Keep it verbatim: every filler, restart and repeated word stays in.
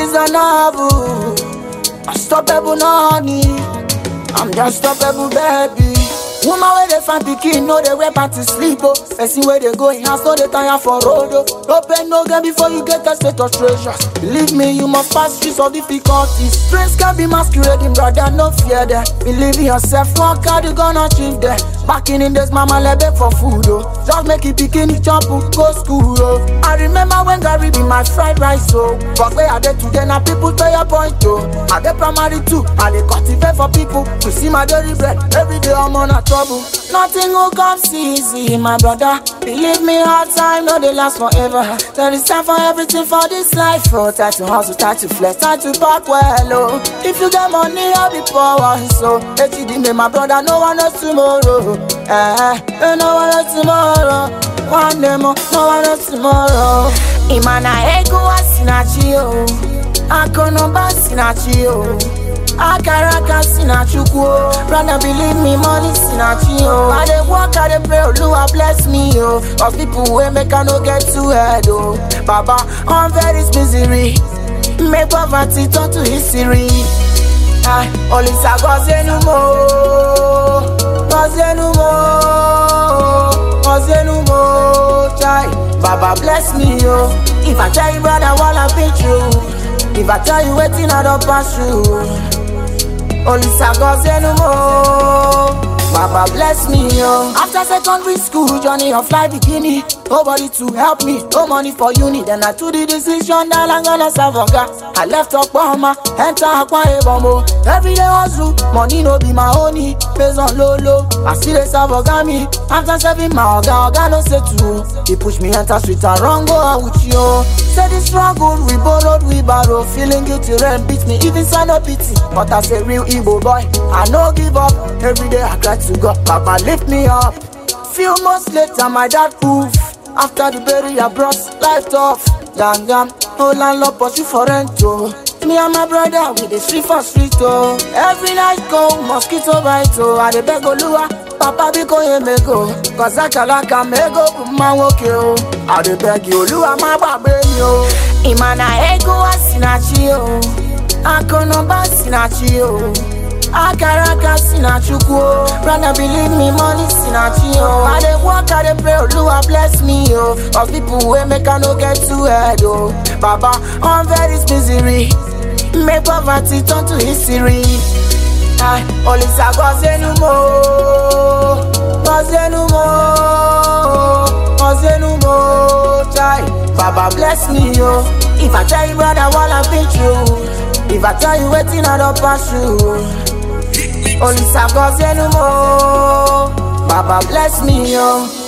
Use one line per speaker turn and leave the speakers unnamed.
is a novel. Unstoppable honey. I'm just unstoppable baby. Woman where they find pikin, know they wear to sleep, oh. Person where they go in house, know they tire for road, oh. No pain, no gain before you get a set of treasures. Believe me, you must pass through some difficulties. Strengths can be masquerading, brother, no fear them. Believe in yourself, work hard, you gonna achieve them. Back in days, mama let beg for food, oh. Just make it bikini chop, go school, oh. I remember when Gary be my fried rice, oh. But where are they today, now people pay a point, oh. I get primary too, I they cultivate for people to see my daily bread. Every day I'm on a trouble. Nothing will come easy, my brother. Believe me, hard time, no they last forever. There is time for everything for this life, oh. Time to hustle, time to flex, time to park well, oh. If you get money, I'll be poor, so H D me, my brother, no one knows tomorrow. Eh, no one knows tomorrow. One day more, no one knows tomorrow. Imana ego asinachi, oh. Akono basinachi, oh. Akaraka sinachuko, brother believe me, money sinachi, oh. I dey work, I dey pray, Oluwa bless me, oh. Cause people wey make I no get too head, oh. Baba, on this misery, make poverty turn to history. Ah, Olisa goze no more, goze no more, goze no more, chai. Baba bless me, oh. If I tell you, brother, what I've been through, if I tell you waiting, I don't pass through. Olisa goze no more, Baba bless me, yo. After secondary school, journey of life bikini. Nobody to help me, no money for uni. Then I took the decision that I'm gonna serve a God. I left Oklahoma, enter Akwa Ibom. Every day hustle, money no be my only. Based on low low, I still a serve a God me. After serving my Oga, Oga no say too. He push me enter street and run go out with you. Say this struggle, we borrowed, we borrow. Feeling guilty, rent beat me, even sign up pity. But I say real Igbo boy, I no give up. Every day I cry to God, Baba lift me up. Few months later, my dad poof. After the burial, brought life tough. Gang gang, no landlord pursue for rent, oh. Me and my brother, we the street for street, oh. Every night go, mosquito bite, oh. I dey beg Oluwa, Papa biko ye me go. Cause I kalaka me go, man okay, oh. I dey beg you, Oluwa, my baby, oh. Imana ego asinachi, oh. Akono basinachi, oh. Akaraka sinachuko, brother believe me, money sinachi, oh. I dey work, I dey pray, Oluwa bless me, oh. Cause people wey make I no get too head, oh. Baba, on this misery, make poverty turn to history. Ah, Olisa goze no more, goze no more, goze no more, chai. Baba bless me, oh. If I tell you, brother, what I've been through, if I tell you waiting, I don't pass through. Olisa goze no more, Baba bless me, yo.